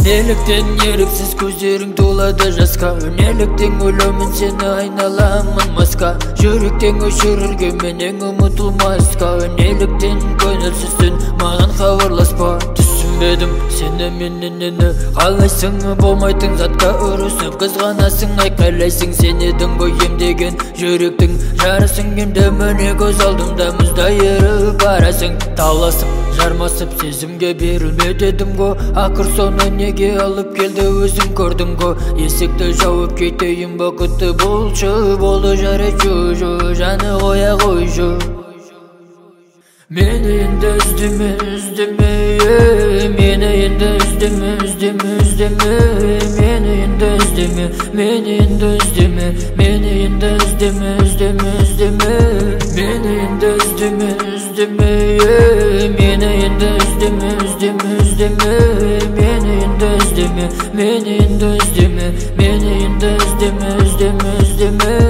Неліктен еріксіз көздерің толады жасқа, неліктен өлемін сені айналамын маска, жүректен өшірілген менен ұмытылмасқа, неліктен көңілсізсің маған хабарласпа. Түсінбедім сені менен нені қалайсың, болмайтын затқа ұрысып қызғанасың, айқайлайсың. Сен едің ғой емдеген жүректің жарысың, енді міне көз алдымда мұздай еріп барасың. Таласып жармасып сезімге берілме дедім ғой, ақыр соны неге алып келді өзің көрдің ғой. Есікті жауып кетейін бақытты болшы, болды жарайды жаны қоя қойшы. Мені енді іздеме, іздеме, мені енді іздеме, іздеме, іздеме, мені енді іздеме, мені енді іздеме, мені енді іздеме, іздеме, іздеме, мені енді іздеме, іздеме, мені енді іздеме, іздеме, іздеме, мені енді іздеме, мені енді іздеме, мені енді іздеме, іздеме, іздеме.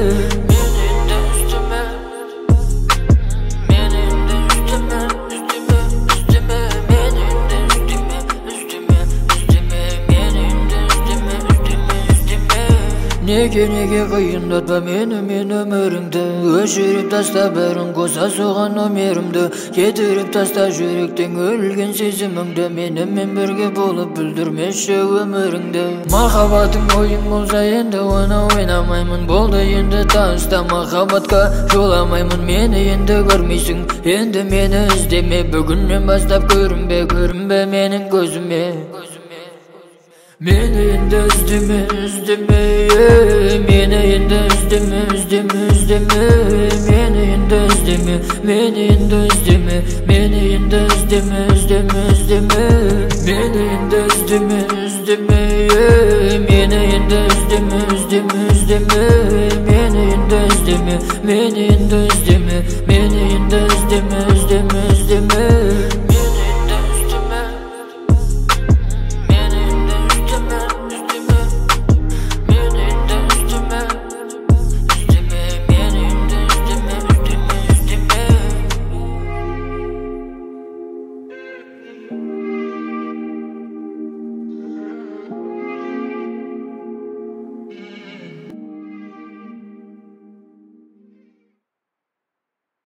Неге қиындатпа мені мен өміріңді, өшіріп таста бәрін қоса соған өмірімді, кетіріп таста жүректен өлген сезіміңді, менімен бірге болып бүлдірмеші өміріңді. Махаббатың ойын болса енді оны ойнамаймын, болды енді таста махаббатқа жоламаймын. Мені енді көрмейсің, енді мені іздеме, бүгіннен бастап көрінбе, көрінбе менің көзіме. Мені енді іздеме, іздеме, мені енді іздеме, іздеме, іздеме, мені енді іздеме, мені енді іздеме, мені енді іздеме, іздеме, іздеме, мені енді іздеме, іздеме, мені енді іздеме, іздеме, іздеме, мені енді іздеме, мені енді іздеме, мені енді іздеме,